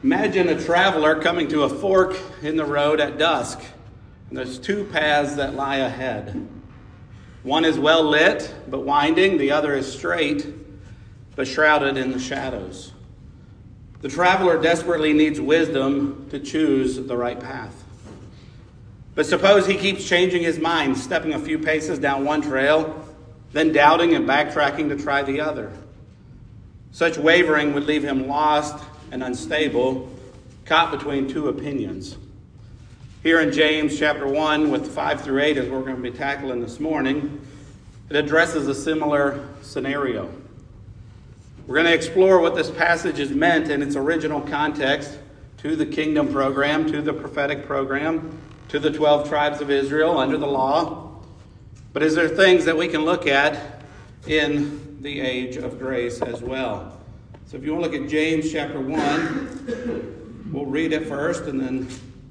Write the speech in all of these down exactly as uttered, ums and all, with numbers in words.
Imagine a traveler coming to a fork in the road at dusk, and there's two paths that lie ahead. One is well lit but winding, the other is straight but shrouded in the shadows. The traveler desperately needs wisdom to choose the right path. But suppose he keeps changing his mind, stepping a few paces down one trail, then doubting and backtracking to try the other. Such wavering would leave him lost and unstable, caught between two opinions. Here in James chapter one, with five through eight, as we're going to be tackling this morning, it addresses a similar scenario. We're going to explore what this passage is meant in its original context to the kingdom program, to the prophetic program, to the twelve tribes of Israel under the law. But is there things that we can look at in the age of grace as well? So if you want to look at James chapter one, we'll read it first, and then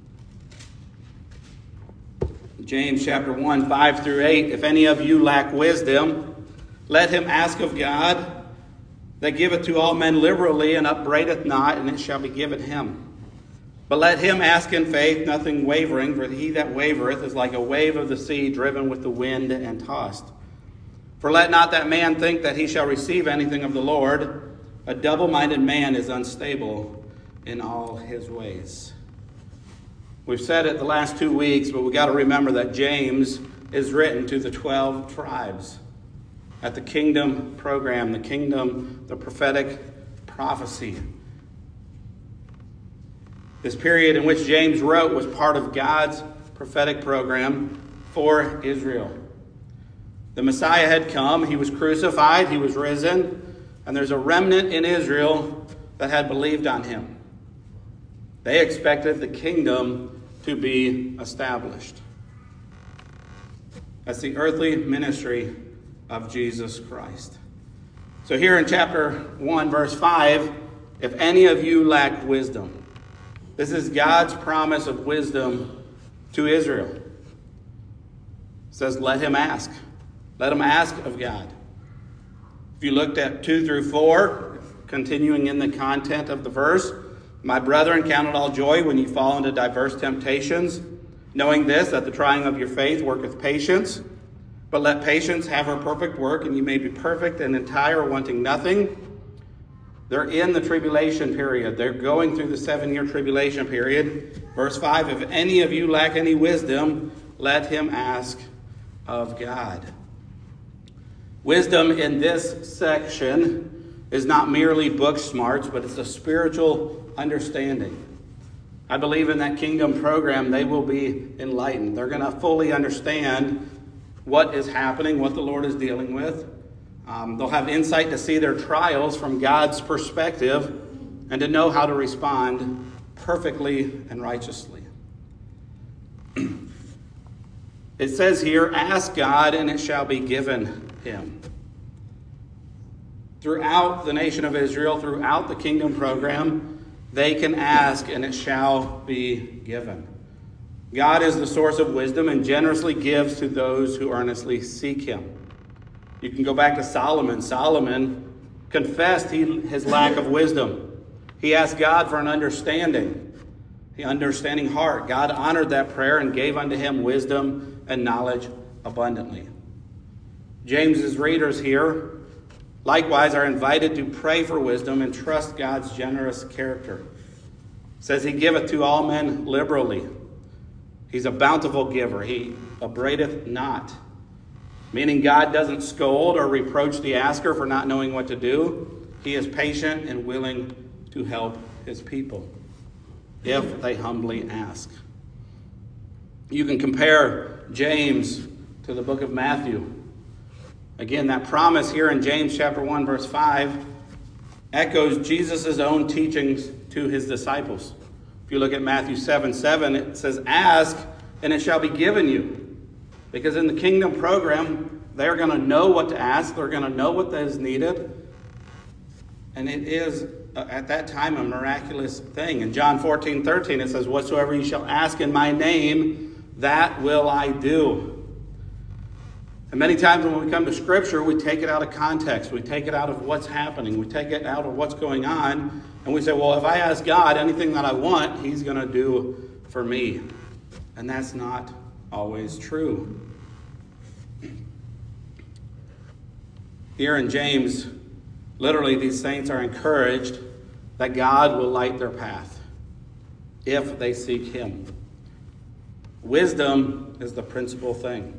James chapter one, five through eight. If any of you lack wisdom, let him ask of God, that giveth to all men liberally, and upbraideth not, and it shall be given him. But let him ask in faith, nothing wavering, for he that wavereth is like a wave of the sea, driven with the wind and tossed. For let not that man think that he shall receive anything of the Lord. A double-minded man is unstable in all his ways. We've said it the last two weeks, but we've got to remember that James is written to the twelve tribes at the kingdom program, the kingdom, the prophetic prophecy. This period in which James wrote was part of God's prophetic program for Israel. The Messiah had come, he was crucified, he was risen, and there's a remnant in Israel that had believed on him. They expected the kingdom to be established. That's the earthly ministry of Jesus Christ. So here in chapter one, verse five, if any of you lack wisdom, this is God's promise of wisdom to Israel. It says, let him ask. Let him ask of God. If you looked at two through four, continuing in the content of the verse, my brethren, count it all joy when you fall into diverse temptations, knowing this, that the trying of your faith worketh patience. But let patience have her perfect work, and you may be perfect and entire, wanting nothing. They're in the tribulation period. They're going through the seven-year tribulation period. Verse five, if any of you lack any wisdom, let him ask of God. Wisdom in this section is not merely book smarts, but it's a spiritual understanding. I believe in that kingdom program, they will be enlightened. They're going to fully understand what is happening, what the Lord is dealing with. Um, they'll have insight to see their trials from God's perspective and to know how to respond perfectly and righteously. It says here, ask God and it shall be given him. Throughout the nation of Israel, throughout the kingdom program, they can ask and it shall be given. God is the source of wisdom and generously gives to those who earnestly seek him. You can go back to Solomon. Solomon confessed he, his lack of wisdom. He asked God for an understanding, the understanding heart. God honored that prayer and gave unto him wisdom and knowledge abundantly. James's readers here likewise are invited to pray for wisdom and trust God's generous character. It says he giveth to all men liberally. He's a bountiful giver. He upbraideth not. Meaning God doesn't scold or reproach the asker for not knowing what to do. He is patient and willing to help his people if they humbly ask. You can compare James to the book of Matthew. Again, that promise here in James chapter one, verse five, echoes Jesus' own teachings to his disciples. If you look at Matthew seven seven, it says, ask and it shall be given you. Because in the kingdom program, they're going to know what to ask. They're going to know what is needed. And it is, uh, at that time, a miraculous thing. In John fourteen thirteen, it says, whatsoever you shall ask in my name, that will I do. And many times when we come to Scripture, we take it out of context. We take it out of what's happening. We take it out of what's going on. And we say, well, if I ask God anything that I want, he's going to do for me. And that's not always true. Here in James, literally these saints are encouraged that God will light their path if they seek him. Wisdom is the principal thing.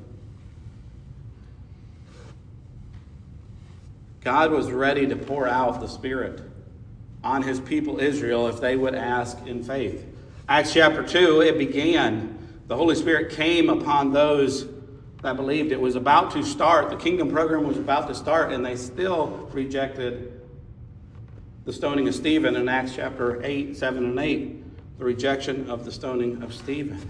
God was ready to pour out the Spirit on his people Israel if they would ask in faith. Acts chapter two, it began. The Holy Spirit came upon those that believed. It was about to start. The kingdom program was about to start, and they still rejected the stoning of Stephen in Acts chapter eight, seven, and eight. The rejection of the stoning of Stephen.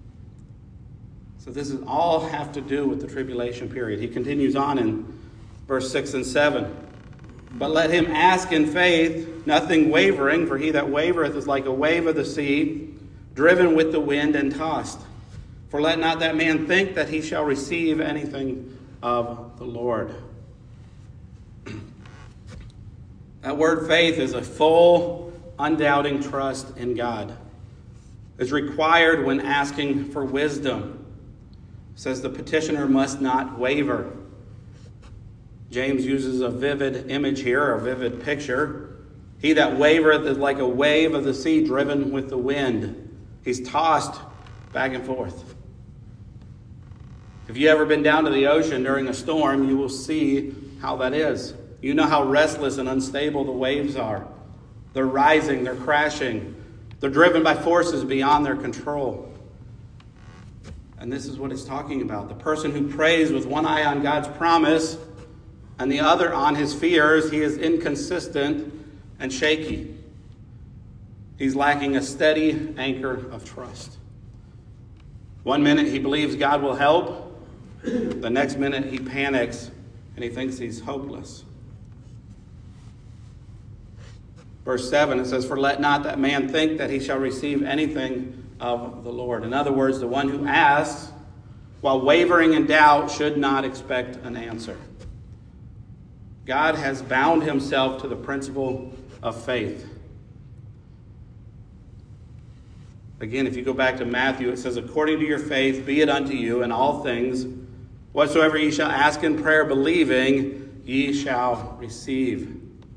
So this is all have to do with the tribulation period. He continues on in verse six and seven. But let him ask in faith, nothing wavering, for he that wavereth is like a wave of the sea, driven with the wind and tossed. For let not that man think that he shall receive anything of the Lord. That word faith is a full, undoubting trust in God. It's required when asking for wisdom. It says the petitioner must not waver. James uses a vivid image here, a vivid picture. He that wavereth is like a wave of the sea driven with the wind. He's tossed back and forth. If you've ever been down to the ocean during a storm, you will see how that is. You know how restless and unstable the waves are. They're rising, they're crashing. They're driven by forces beyond their control. And this is what it's talking about. The person who prays with one eye on God's promise and the other on his fears, he is inconsistent and shaky. He's lacking a steady anchor of trust. One minute he believes God will help. The next minute he panics and he thinks he's hopeless. Verse seven, it says, for let not that man think that he shall receive anything of the Lord. In other words, the one who asks while wavering in doubt should not expect an answer. God has bound himself to the principle of faith. Again, if you go back to Matthew, it says, according to your faith, be it unto you in all things, whatsoever ye shall ask in prayer, believing, ye shall receive.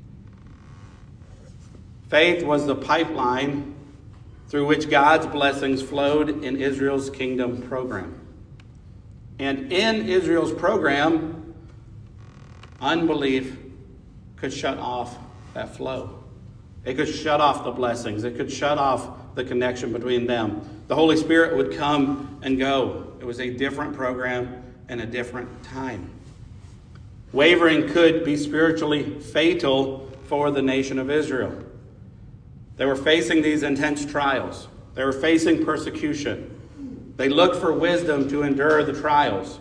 Faith was the pipeline through which God's blessings flowed in Israel's kingdom program. And in Israel's program, unbelief could shut off that flow. It could shut off the blessings. It could shut off the connection between them. The Holy Spirit would come and go. It was a different program and a different time. Wavering could be spiritually fatal for the nation of Israel. They were facing these intense trials. They were facing persecution. They looked for wisdom to endure the trials.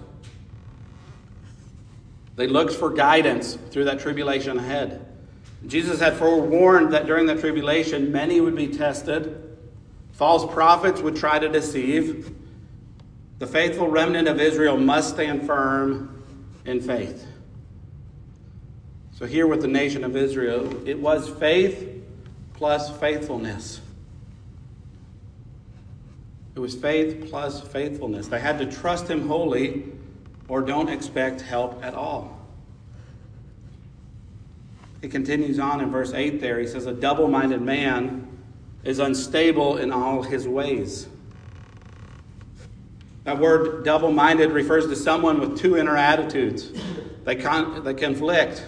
They looked for guidance through that tribulation ahead. Jesus had forewarned that during the tribulation, many would be tested. False prophets would try to deceive. The faithful remnant of Israel must stand firm in faith. So here with the nation of Israel, it was faith plus faithfulness. It was faith plus faithfulness. They had to trust him wholly or don't expect help at all. He continues on in verse eight there. He says, a double-minded man is unstable in all his ways. That word double-minded refers to someone with two inner attitudes. They, con- they conflict.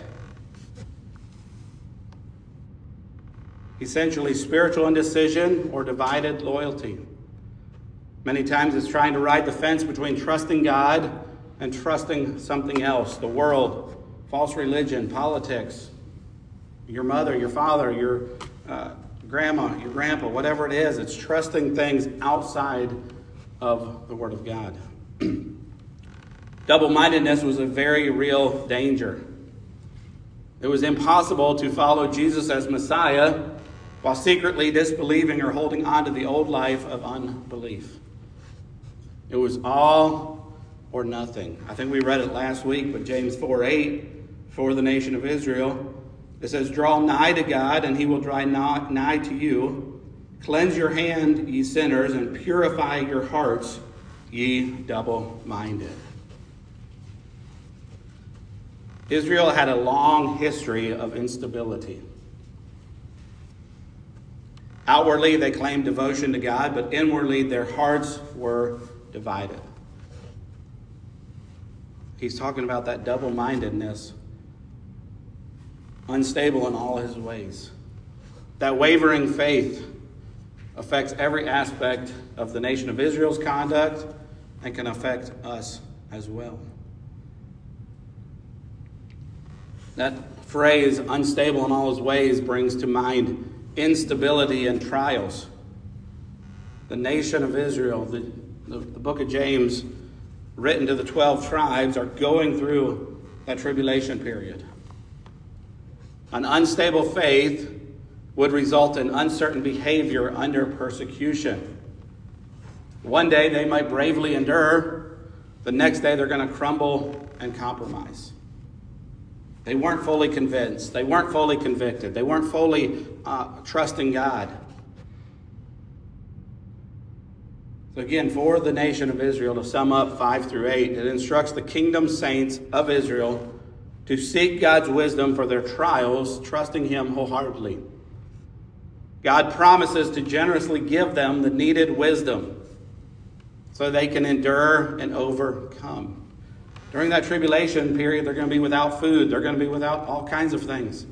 Essentially, spiritual indecision or divided loyalty. Many times it's trying to ride the fence between trusting God and trusting something else, the world, false religion, politics, your mother, your father, your uh, grandma, your grandpa, whatever it is. It's trusting things outside of the Word of God. Double-mindedness was a very real danger. It was impossible to follow Jesus as Messiah while secretly disbelieving or holding on to the old life of unbelief. It was all or nothing. I think we read it last week, but James four eight, for the nation of Israel, It says, draw nigh to God, and he will draw nigh to you. Cleanse your hand, ye sinners, and purify your hearts, ye double-minded. Israel had a long history of instability. Outwardly, they claimed devotion to God, but inwardly, their hearts were divided. He's talking about that double-mindedness, unstable in all his ways. That wavering faith affects every aspect of the nation of Israel's conduct and can affect us as well. That phrase, unstable in all his ways, brings to mind instability and trials. The nation of Israel, the, the, the book of James, written to the twelve tribes, are going through that tribulation period. An unstable faith would result in uncertain behavior under persecution. One day they might bravely endure. The next day they're going to crumble and compromise. They weren't fully convinced. They weren't fully convicted. They weren't fully uh, trusting God. So again, for the nation of Israel, to sum up five through eight, it instructs the kingdom saints of Israel to seek God's wisdom for their trials, trusting him wholeheartedly. God promises to generously give them the needed wisdom so they can endure and overcome. During that tribulation period, they're going to be without food. They're going to be without all kinds of things.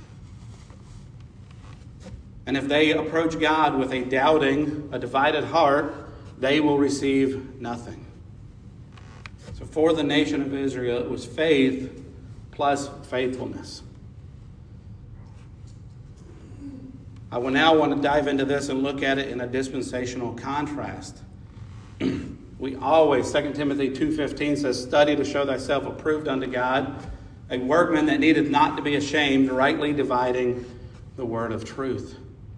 And if they approach God with a doubting, a divided heart, they will receive nothing. So for the nation of Israel, it was faith plus faithfulness. I will now want to dive into this and look at it in a dispensational contrast. We always, Second Timothy two fifteen says, study to show thyself approved unto God, a workman that needeth not to be ashamed, rightly dividing the word of truth.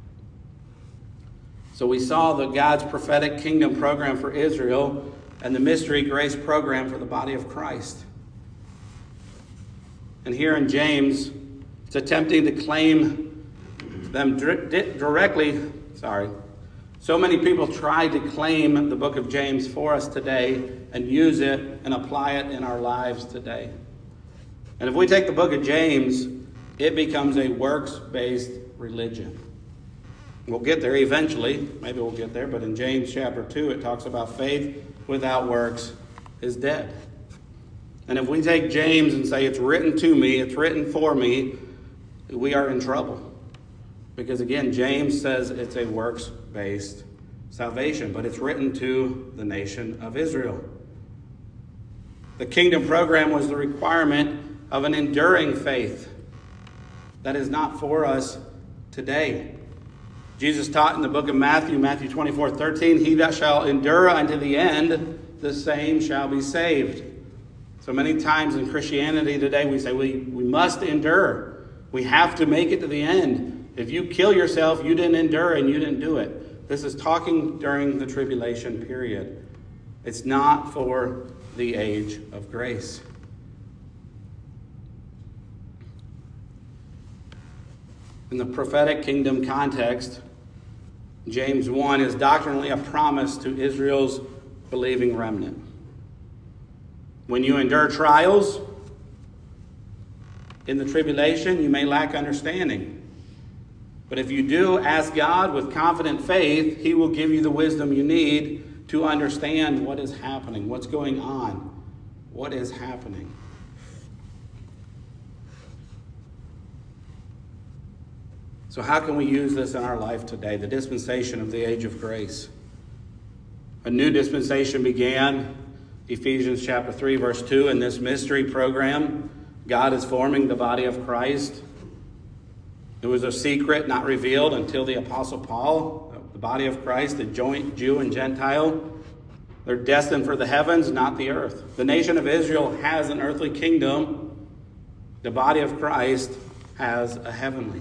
So we saw the God's prophetic kingdom program for Israel and the mystery grace program for the body of Christ. And here in James, it's attempting to claim them directly, sorry, so many people try to claim the book of James for us today and use it and apply it in our lives today. And if we take the book of James, it becomes a works-based religion. We'll get there eventually. Maybe we'll get there. But in James chapter two, it talks about faith without works is dead. And if we take James and say it's written to me, it's written for me, we are in trouble. Because again, James says it's a works-based salvation, but it's written to the nation of Israel. The kingdom program was the requirement of an enduring faith that is not for us today. Jesus taught in the book of Matthew, Matthew twenty-four thirteen, he that shall endure unto the end, the same shall be saved. So many times in Christianity today, we say we, we must endure. We have to make it to the end. If you kill yourself, you didn't endure and you didn't do it. This is talking during the tribulation period. It's not for the age of grace. In the prophetic kingdom context, James one is doctrinally a promise to Israel's believing remnant. When you endure trials in the tribulation, you may lack understanding. But if you do ask God with confident faith, he will give you the wisdom you need to understand what is happening, what's going on, what is happening. So how can we use this in our life today? The dispensation of the age of grace. A new dispensation began, Ephesians chapter three, verse two. In this mystery program, God is forming the body of Christ. It was a secret not revealed until the Apostle Paul, the body of Christ, the joint Jew and Gentile. They're destined for the heavens, not the earth. The nation of Israel has an earthly kingdom. The body of Christ has a heavenly.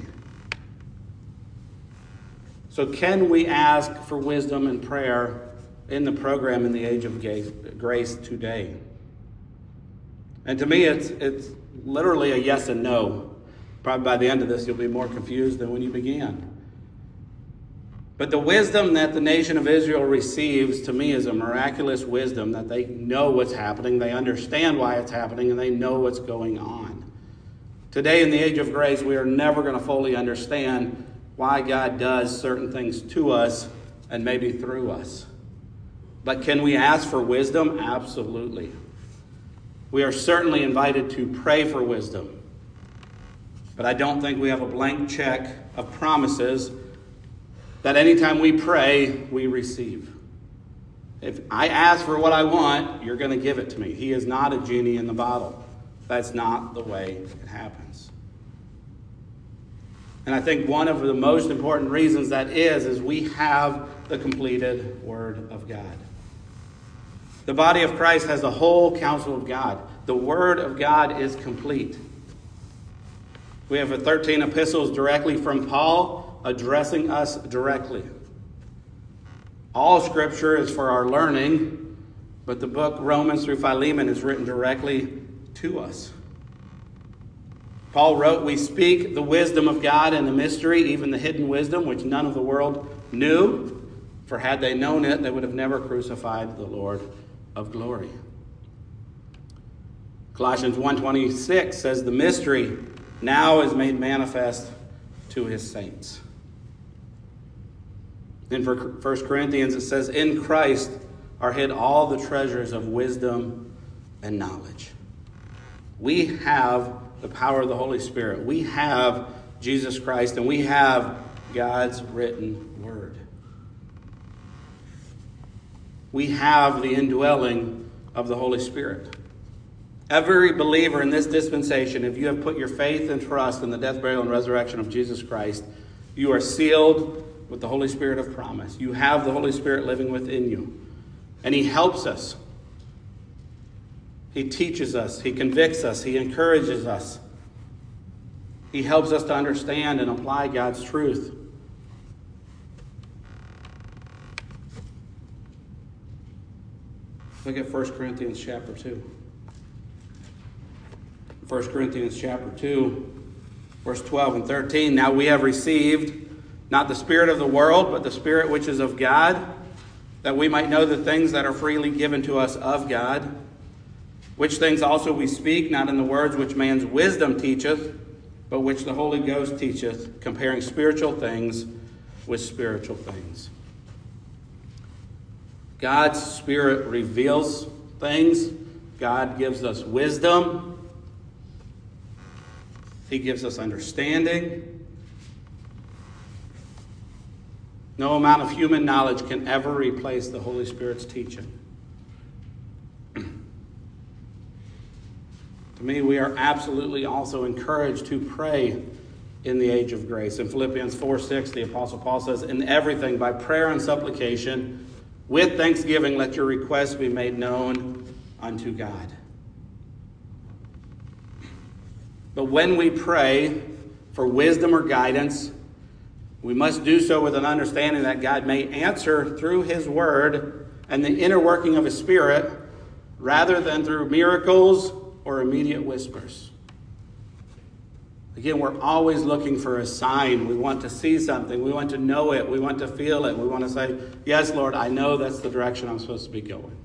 So can we ask for wisdom and prayer in the program in the age of grace today? And to me, it's it's literally a yes and no. Probably by the end of this, you'll be more confused than when you began. But the wisdom that the nation of Israel receives, to me, is a miraculous wisdom that they know what's happening, they understand why it's happening, and they know what's going on. Today, in the age of grace, we are never going to fully understand why God does certain things to us and maybe through us. But can we ask for wisdom? Absolutely. We are certainly invited to pray for wisdom. But I don't think we have a blank check of promises that anytime we pray, we receive. If I ask for what I want, you're going to give it to me. He is not a genie in the bottle. That's not the way it happens. And I think one of the most important reasons that is, is we have the completed Word of God. The body of Christ has the whole counsel of God. The Word of God is complete. We have thirteen epistles directly from Paul, addressing us directly. All Scripture is for our learning, but the book Romans through Philemon is written directly to us. Paul wrote, "We speak the wisdom of God and the mystery, even the hidden wisdom, which none of the world knew. For had they known it, they would have never crucified the Lord of glory." Colossians one twenty-six says, "The mystery now is made manifest to his saints." In First Corinthians it says, "In Christ are hid all the treasures of wisdom and knowledge." We have the power of the Holy Spirit. We have Jesus Christ, and we have God's written word. We have the indwelling of the Holy Spirit. Every believer in this dispensation, if you have put your faith and trust in the death, burial, and resurrection of Jesus Christ, you are sealed with the Holy Spirit of promise. You have the Holy Spirit living within you. And he helps us. He teaches us. He convicts us. He encourages us. He helps us to understand and apply God's truth. Look at First Corinthians chapter two. First Corinthians chapter two, verse twelve and thirteen. "Now we have received not the spirit of the world, but the Spirit which is of God, that we might know the things that are freely given to us of God. Which things also we speak, not in the words which man's wisdom teacheth, but which the Holy Ghost teacheth, comparing spiritual things with spiritual things." God's Spirit reveals things. God gives us wisdom. He gives us understanding. No amount of human knowledge can ever replace the Holy Spirit's teaching. To me, we are absolutely also encouraged to pray in the age of grace. In Philippians four six, the Apostle Paul says, "In everything, by prayer and supplication, with thanksgiving, let your requests be made known unto God." But when we pray for wisdom or guidance, we must do so with an understanding that God may answer through his word and the inner working of his Spirit, rather than through miracles or immediate whispers. Again, we're always looking for a sign. We want to see something. We want to know it. We want to feel it. We want to say, "Yes, Lord, I know that's the direction I'm supposed to be going."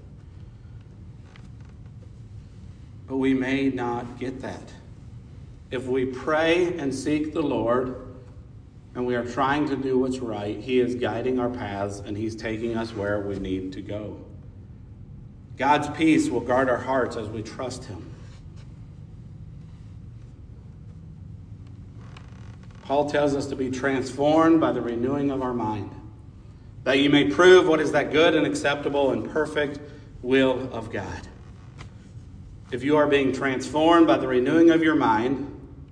But we may not get that. If we pray and seek the Lord, and we are trying to do what's right, he is guiding our paths, and he's taking us where we need to go. God's peace will guard our hearts as we trust him. Paul tells us to be transformed by the renewing of our mind, that you may prove what is that good and acceptable and perfect will of God. If you are being transformed by the renewing of your mind,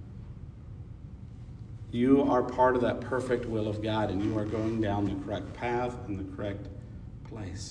you are part of that perfect will of God, and you are going down the correct path and the correct place.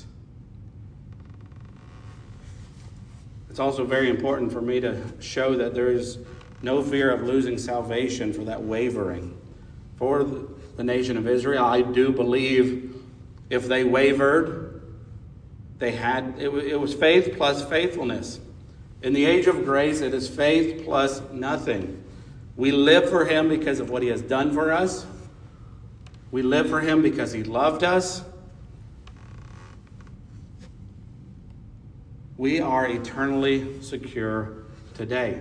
It's also very important for me to show that there is no fear of losing salvation for that wavering. For the nation of Israel, I do believe if they wavered, they had it, it was faith plus faithfulness. In the age of grace, it is faith plus nothing. We live for him because of what he has done for us. We live for him because he loved us. We are eternally secure today.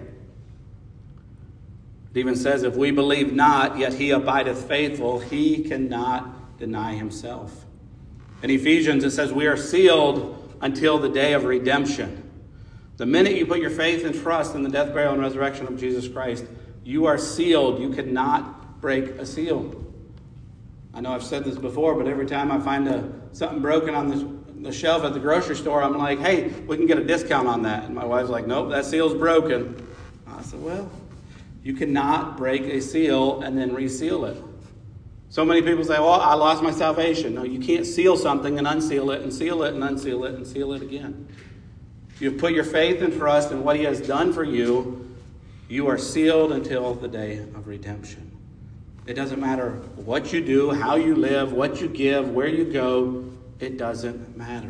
It even says, if we believe not, yet he abideth faithful, he cannot deny himself. In Ephesians, it says, we are sealed until the day of redemption. The minute you put your faith and trust in the death, burial, and resurrection of Jesus Christ, you are sealed. You cannot break a seal. I know I've said this before, but every time I find a, something broken on the, the shelf at the grocery store, I'm like, hey, we can get a discount on that. And my wife's like, nope, that seal's broken. I said, well, you cannot break a seal and then reseal it. So many people say, well, I lost my salvation. No, you can't seal something and unseal it and seal it and unseal it and seal it again. You've put your faith and trust in what he has done for you. You are sealed until the day of redemption. It doesn't matter what you do, how you live, what you give, where you go. It doesn't matter.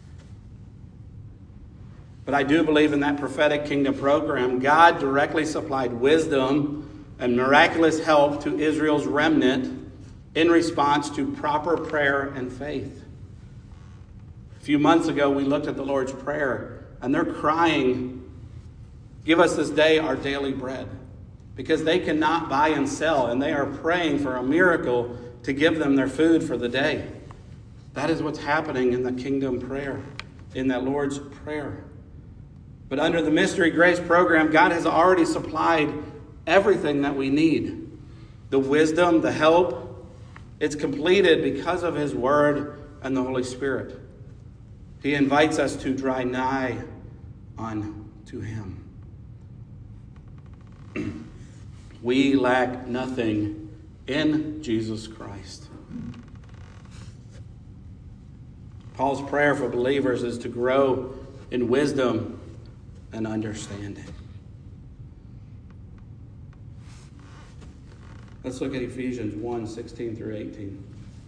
But I do believe in that prophetic kingdom program. God directly supplied wisdom and miraculous help to Israel's remnant in response to proper prayer and faith. A few months ago, we looked at the Lord's Prayer, and they're crying, give us this day our daily bread, because they cannot buy and sell, and they are praying for a miracle to give them their food for the day. That is what's happening in the kingdom prayer, in that Lord's Prayer. But under the Mystery Grace program, God has already supplied everything that we need. The wisdom, the help, it's completed because of his word and the Holy Spirit. He invites us to draw nigh unto him. We lack nothing in Jesus Christ. Paul's prayer for believers is to grow in wisdom and understanding. Let's look at Ephesians one, sixteen through eighteen.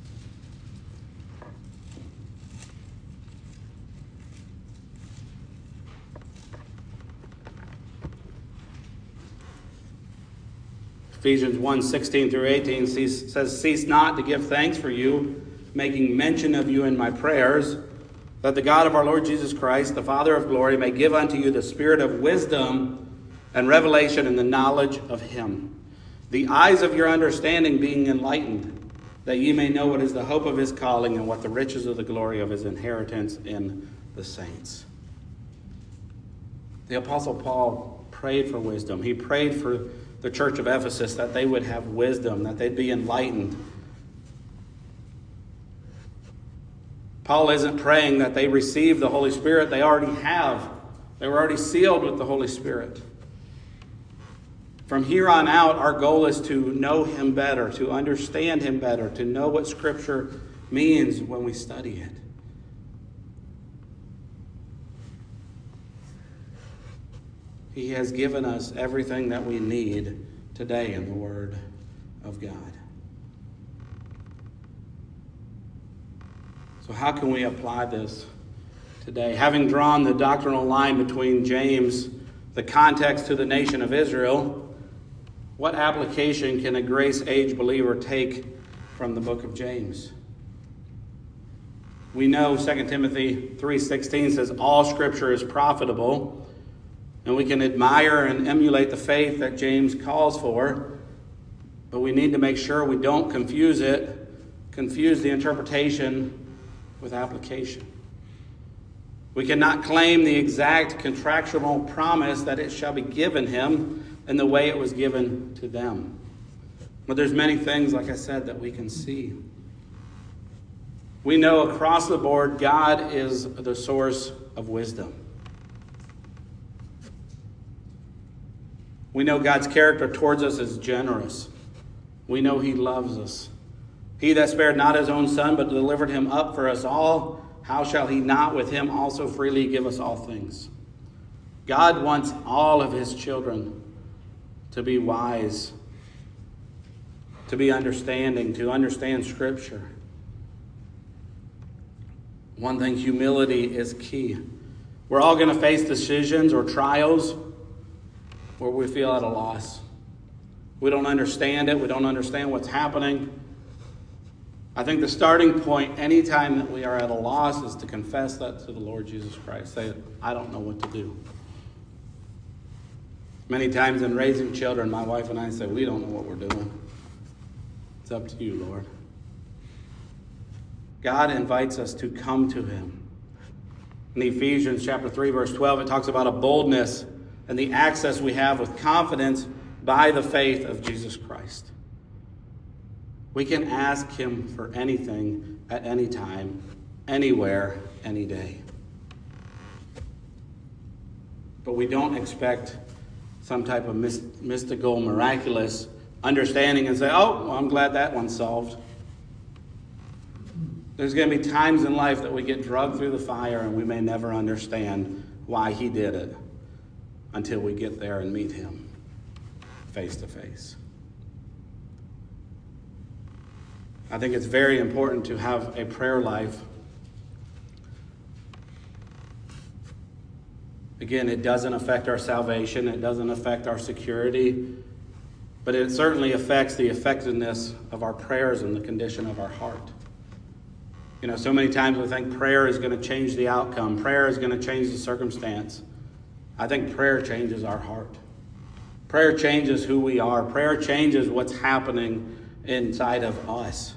Ephesians one, sixteen through eighteen says, cease not to give thanks for you, making mention of you in my prayers, that the God of our Lord Jesus Christ, the Father of glory, may give unto you the spirit of wisdom and revelation in the knowledge of him, the eyes of your understanding being enlightened, that ye may know what is the hope of his calling and what the riches of the glory of his inheritance in the saints. The Apostle Paul prayed for wisdom. He prayed for the church of Ephesus that they would have wisdom, that they'd be enlightened. Paul isn't praying that they receive the Holy Spirit. They already have. They were already sealed with the Holy Spirit. From here on out, our goal is to know him better, to understand him better, to know what Scripture means when we study it. He has given us everything that we need today in the Word of God. So how can we apply this today? Having drawn the doctrinal line between James, the context to the nation of Israel, what application can a grace-age believer take from the book of James? We know Second Timothy three sixteen says, all Scripture is profitable. And we can admire and emulate the faith that James calls for, but we need to make sure we don't confuse it, confuse the interpretation with application. We cannot claim the exact contractual promise that it shall be given him in the way it was given to them. But there's many things, like I said, that we can see. We know across the board God is the source of wisdom. We know God's character towards us is generous. We know he loves us. He that spared not his own son, but delivered him up for us all, how shall he not with him also freely give us all things? God wants all of his children to be wise, to be understanding, to understand Scripture. One thing, humility is key. We're all going to face decisions or trials where we feel at a loss. We don't understand it. We don't understand what's happening. I think the starting point anytime that we are at a loss is to confess that to the Lord Jesus Christ. Say, I don't know what to do. Many times in raising children, my wife and I say, we don't know what we're doing. It's up to you, Lord. God invites us to come to him. In Ephesians chapter three, verse twelve, it talks about a boldness and the access we have with confidence by the faith of Jesus Christ. We can ask him for anything at any time, anywhere, any day. But we don't expect some type of mystical, miraculous understanding and say, oh, well, I'm glad that one's solved. There's going to be times in life that we get drugged through the fire and we may never understand why he did it until we get there and meet him face to face. I think it's very important to have a prayer life. Again, it doesn't affect our salvation. It doesn't affect our security. But it certainly affects the effectiveness of our prayers and the condition of our heart. You know, so many times we think prayer is going to change the outcome. Prayer is going to change the circumstance. I think prayer changes our heart. Prayer changes who we are. Prayer changes what's happening inside of us.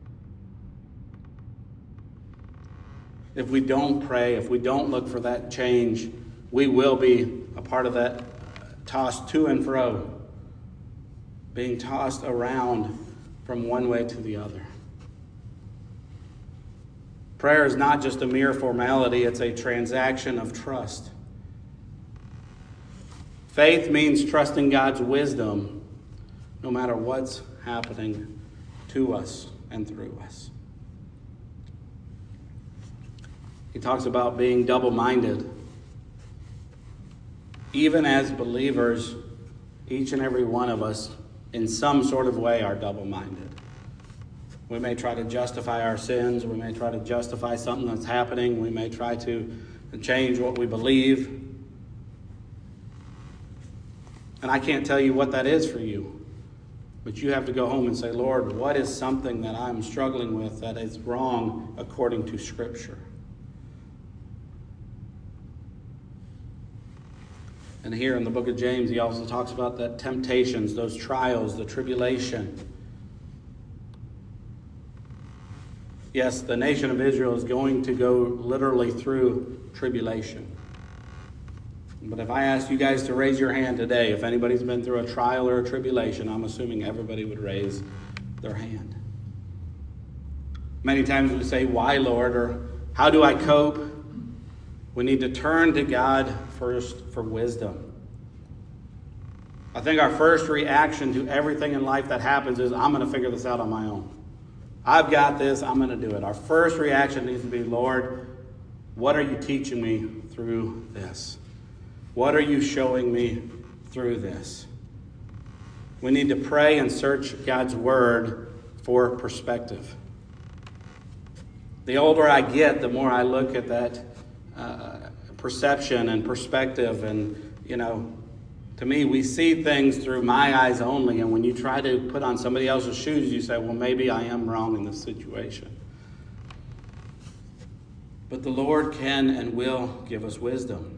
If we don't pray, if we don't look for that change, we will be a part of that tossed to and fro, being tossed around from one way to the other. Prayer is not just a mere formality, it's a transaction of trust. Faith means trusting God's wisdom no matter what's happening to us and through us. He talks about being double-minded. Even as believers, each and every one of us, in some sort of way, are double-minded. We may try to justify our sins. We may try to justify something that's happening. We may try to change what we believe. And I can't tell you what that is for you. But you have to go home and say, Lord, what is something that I'm struggling with that is wrong according to Scripture? And here in the book of James, he also talks about that temptations, those trials, the tribulation. Yes, the nation of Israel is going to go literally through tribulation. But if I asked you guys to raise your hand today, if anybody's been through a trial or a tribulation, I'm assuming everybody would raise their hand. Many times we say, why, Lord? Or how do I cope? We need to turn to God first for wisdom. I think our first reaction to everything in life that happens is, I'm going to figure this out on my own. I've got this, I'm going to do it. Our first reaction needs to be, Lord, what are you teaching me through this? What are you showing me through this? We need to pray and search God's word for perspective. The older I get, the more I look at that uh, perception and perspective. And, you know, to me, we see things through my eyes only. And when you try to put on somebody else's shoes, you say, well, maybe I am wrong in this situation. But the Lord can and will give us wisdom.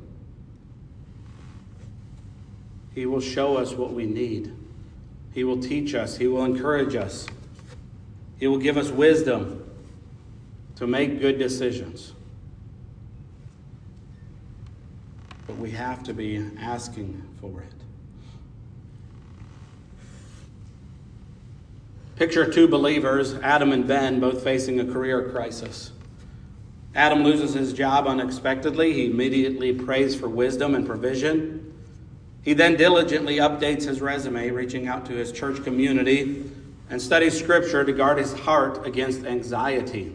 He will show us what we need. He will teach us. He will encourage us. He will give us wisdom to make good decisions. But we have to be asking for it. Picture two believers, Adam and Ben, both facing a career crisis. Adam loses his job unexpectedly. He immediately prays for wisdom and provision. He then diligently updates his resume, reaching out to his church community, and studies Scripture to guard his heart against anxiety.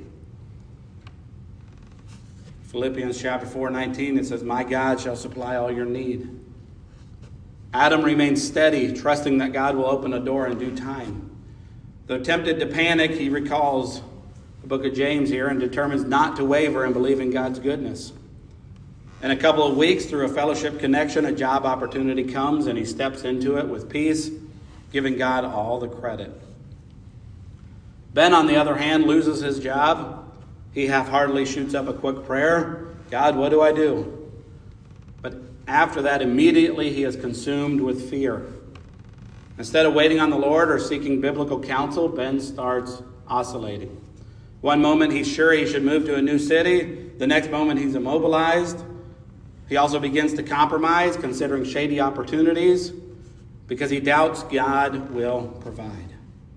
Philippians chapter four, nineteen, it says, my God shall supply all your need. Adam remains steady, trusting that God will open a door in due time. Though tempted to panic, he recalls the book of James here and determines not to waver in believing God's goodness. In a couple of weeks, through a fellowship connection, a job opportunity comes and he steps into it with peace giving God all the credit. Ben, on the other hand, loses his job. He half-heartedly shoots up a quick prayer. God, what do I do? But after that, immediately he is consumed with fear. Instead of waiting on the Lord or seeking biblical counsel, Ben starts oscillating. One moment he's sure he should move to a new city. The next moment he's immobilized. He also begins to compromise, considering shady opportunities, because he doubts God will provide.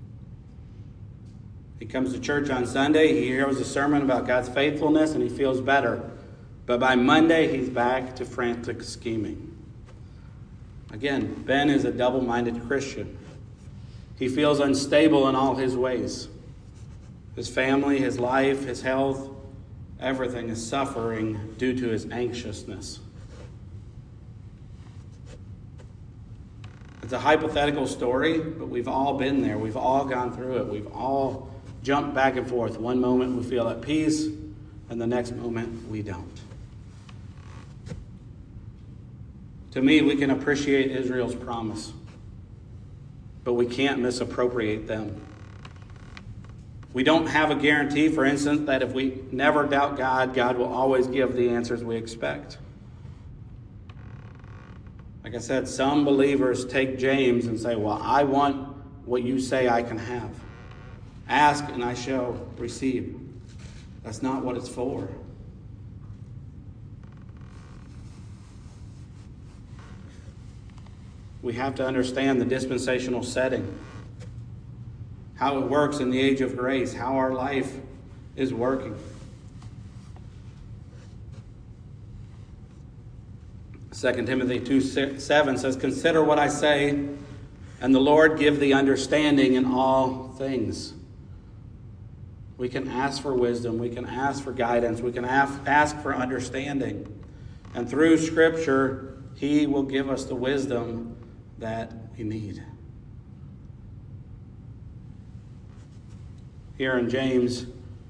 He comes to church on Sunday, he hears a sermon about God's faithfulness, and he feels better. But by Monday, he's back to frantic scheming. Again, Ben is a double-minded Christian. He feels unstable in all his ways. His family, his life, his health, everything is suffering due to his anxiousness. It's a hypothetical story, but we've all been there. We've all gone through it. We've all jumped back and forth. One moment we feel at peace, and the next moment we don't. To me, we can appreciate Israel's promise, but we can't misappropriate them. We don't have a guarantee, for instance, that if we never doubt God, God will always give the answers we expect. Like I said, some believers take James and say, well, I want what you say I can have. Ask and I shall receive. That's not what it's for. We have to understand the dispensational setting, how it works in the age of grace, how our life is working. Second Timothy two seven says, consider what I say, and the Lord give thee understanding in all things. We can ask for wisdom. We can ask for guidance. We can ask for understanding. And through Scripture, He will give us the wisdom that we need. Here in James,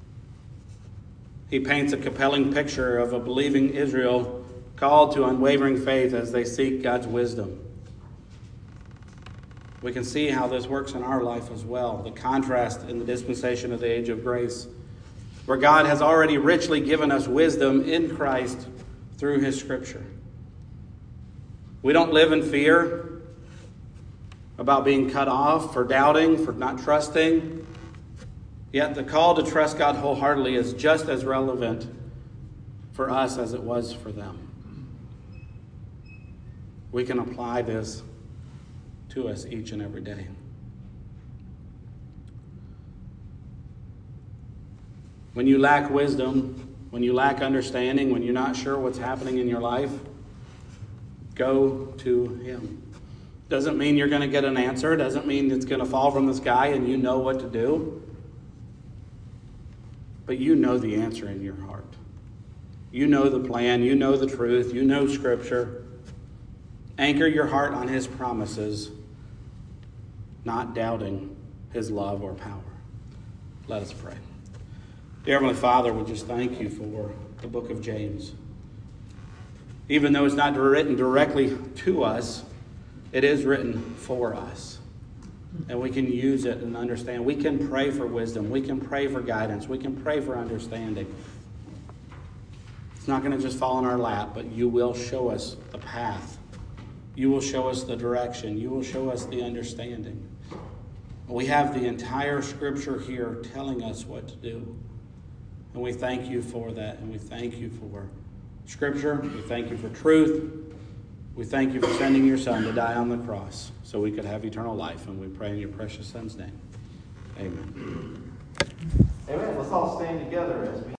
he paints a compelling picture of a believing Israel called to unwavering faith as they seek God's wisdom. We can see how this works in our life as well. The contrast in the dispensation of the age of grace, where God has already richly given us wisdom in Christ through His Scripture. We don't live in fear about being cut off, for doubting, for not trusting. Yet the call to trust God wholeheartedly is just as relevant for us as it was for them. We can apply this to us each and every day. When you lack wisdom, when you lack understanding, when you're not sure what's happening in your life, go to Him. Doesn't mean you're going to get an answer. Doesn't mean it's going to fall from the sky and you know what to do. But you know the answer in your heart. You know the plan. You know the truth. You know Scripture. Anchor your heart on His promises, not doubting His love or power. Let us pray. Dear Heavenly Father, we just thank You for the book of James. Even though it's not written directly to us, it is written for us. And we can use it and understand. We can pray for wisdom. We can pray for guidance. We can pray for understanding. It's not going to just fall in our lap, but You will show us the path. You will show us the direction. You will show us the understanding. We have the entire Scripture here telling us what to do. And we thank You for that. And we thank You for Scripture. We thank You for truth. We thank You for sending Your Son to die on the cross so we could have eternal life. And we pray in Your precious Son's name. Amen. Amen. Let's all stand together as we